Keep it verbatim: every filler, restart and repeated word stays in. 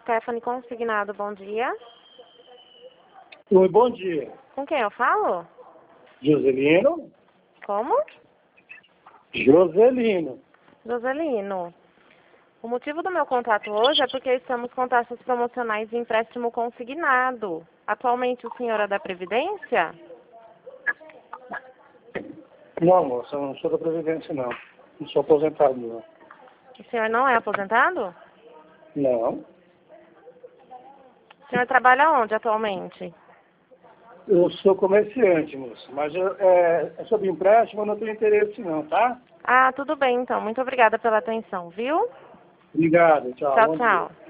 Stephanie Consignado, bom dia. Oi, bom dia. Com quem eu falo? Joselino? Como? Joselino. Joselino. O motivo do meu contato hoje é porque estamos com taxas promocionais de empréstimo consignado. Atualmente o senhor é da Previdência? Não, moça, eu não sou da Previdência, não. Não sou aposentado, não. O senhor não é aposentado? Não. O senhor trabalha onde atualmente? Eu sou comerciante, moça. Mas eu, é, é sobre empréstimo, eu não tenho interesse, não, tá? Ah, tudo bem então. Muito obrigada pela atenção, viu? Obrigado. Tchau. Tchau, Bom dia. tchau.